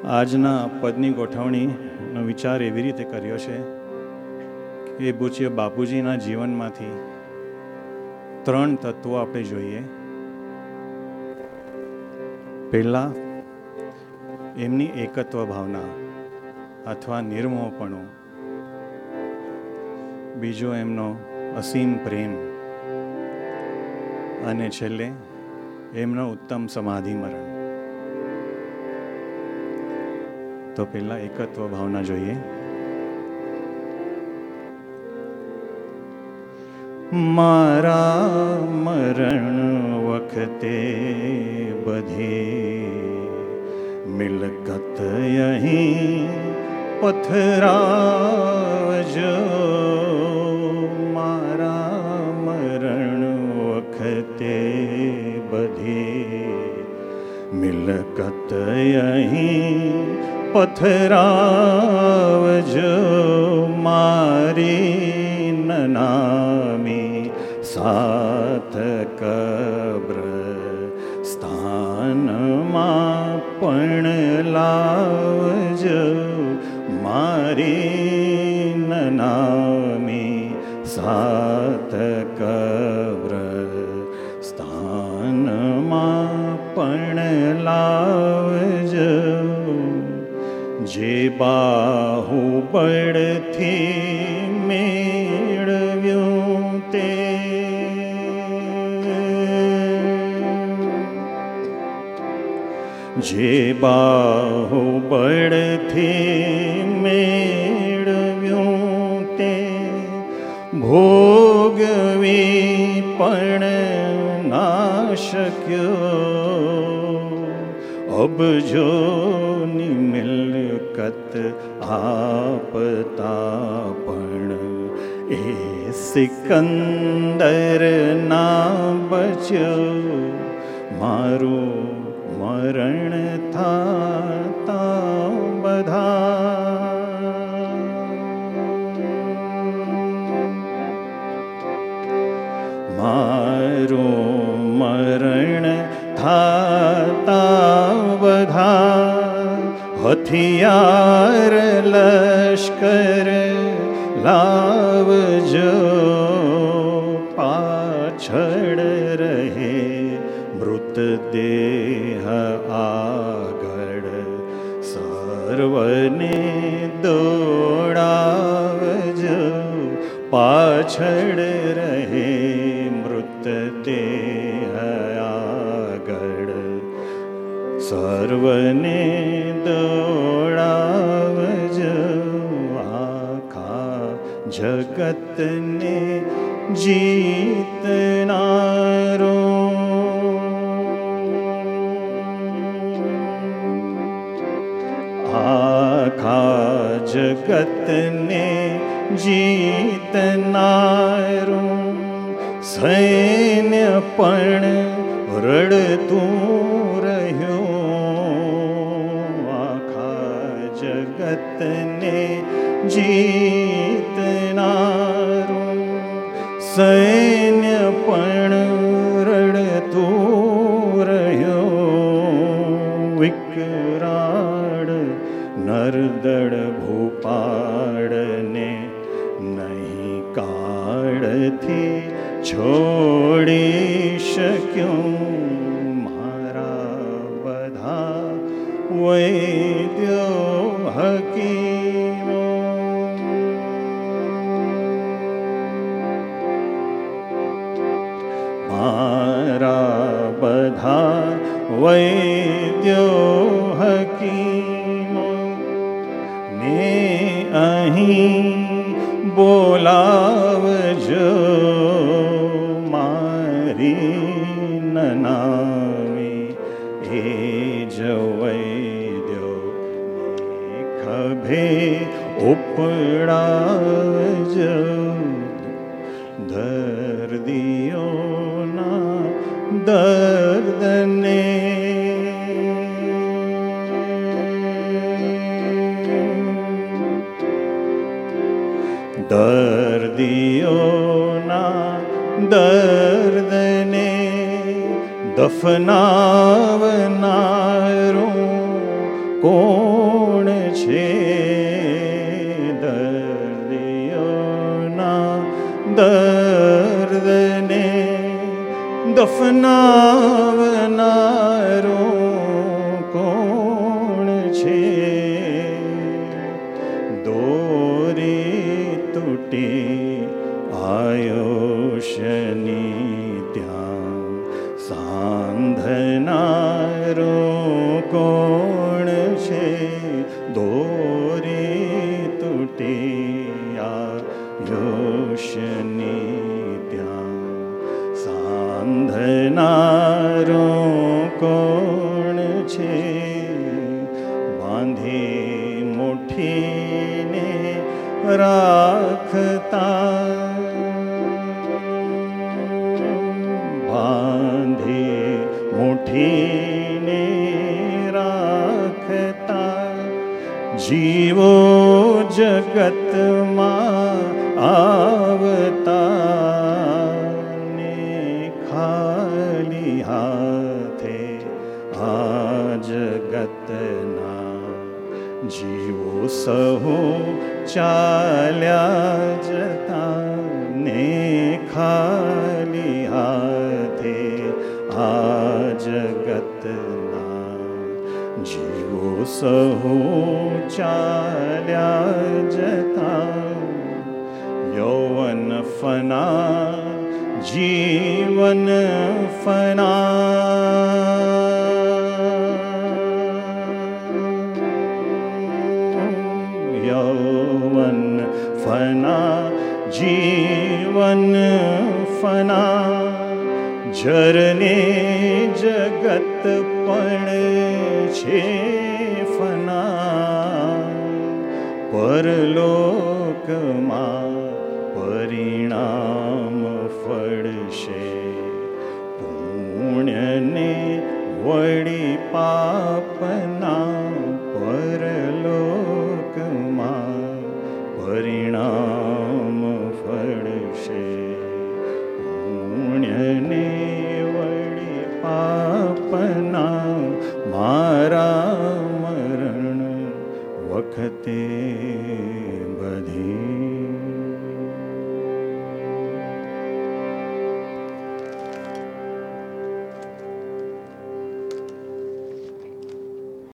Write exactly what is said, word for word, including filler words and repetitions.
આજના પદની ગોઠવણીનો વિચાર એવી રીતે કર્યો છે કે પૂજ્ય બાપુજીના જીવનમાંથી ત્રણ તત્વો આપણે જોઈએ. પહેલા એમની એકત્વ ભાવના અથવા નિર્મોહપણું, બીજો એમનો અસીમ પ્રેમ, અને છેલ્લે એમનો ઉત્તમ સમાધિ મરણ. તો પહેલા એકત્વ ભાવના જોઈએ. મારા મરણ વખતે બધી મિલકત અહીં પથરાવજો. મારા મરણ વખતે બધી મિલકત અહીં પથરાવજો. મારી નનામી સાથ કબ્ર સ્થાનમાં પણ લાવજો. મારી નનામી સાથ કબ્ર સ્થાનમાં પણ લાવજો. જે બાહુબળથી મેળવ્યું તે જે બાહુબળથી મેળવ્યું તે ભોગવી પણ ના શક્યો. અબજોની મિલકત આપતા પણ એ સિકંદર ના બચ્યો. મારું મરણ થાતા બધા મારું મરણ થાતા બધા હથિયાર લશ્કર લાવજો. પાછળ રહે મૃતદેહ આગળ સર્વને દોડાવજો. પાછળ રહે મૃતદેહ આગળ સર્વને દોડાવજો. આખા જગતને જીતનારો આખા જગતને જીતનારું સૈન્ય પણ રડતું રહ્યું. આખા જગતને જીતનારું સૈન્ય પણ રડતું રહ્યું. વિકરાળ નરદળ ભૂપાળને નહીં કાળથી છોડી શક્યું. મારા બધા વૈદ્યો હકીમો મારા બધા વૈદ્યો હકીમો ને અહીં બોલાવજો. મારી નનામી એ જ વૈદ્યો ખભે ઉપડાવજો. દર્દીઓના દર્દને દર્દીઓના દર્દને દફનાવનારું કોણ દફનાવનારું કોણ છે? દોરી તૂટી આયુષ્યની ત્યાં સાંધનારું કોણ છે? દોરી તૂટી આયુષ્યની ત્યાં સાંધનારું કોણ છે? બાંધી મુઠ્ઠીને રાખતા, બાંધી મુઠ્ઠીને રાખતા, જીવો જગતમાં આવતા ને ખાલી હાથે આ જગતના જીવો સહુ ચાલ્યા જતા ને ખાલી હાથે આ જગતના જીવો સહુ ચાલ્યા જતા. યૌવન ફના જીવન ફના, યૌવન ફના જીવન ફના, જરને જગત પણ છે ફના. પરલોકમાં પરિણામ ફળશે, પુણ્યને વળી પાપના. પરલોકમાં પરિણામ ફળશે, પુણ્યને વળી પાપના. મારા મરણ વખતે બધી